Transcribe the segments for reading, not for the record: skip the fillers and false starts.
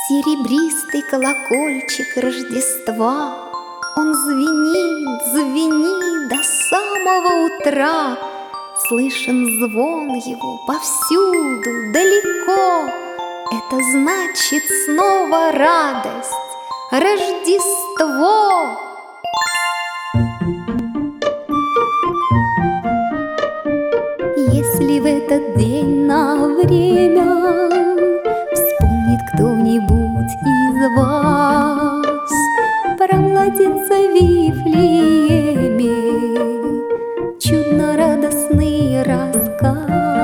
Серебристый колокольчик Рождества, он звенит, звенит до самого утра. Слышен звон его повсюду, далеко. Это значит снова радость, Рождество. Если в этот день на время вспомнит кто-нибудь из вас про младенца в Вифлееме, чудно-радостный рассказ,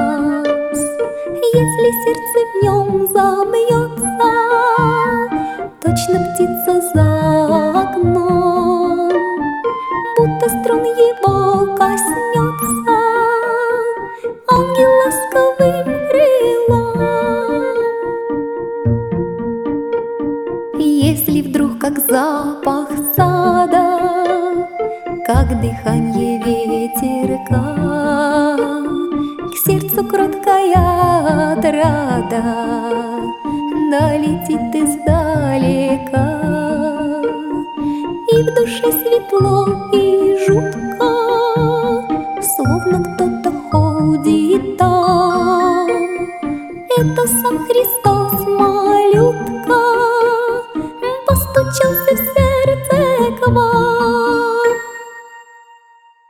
если сердце в нем забьется, точно птица за окном, будто струн его коснется ангел ласковым крылом. Если вдруг как запах сада, как дыханье ветерка, к сердцу кроткая отрада долетит издалека, и в душе светло и жутко, словно кто-то ходит там. Это сам Христос.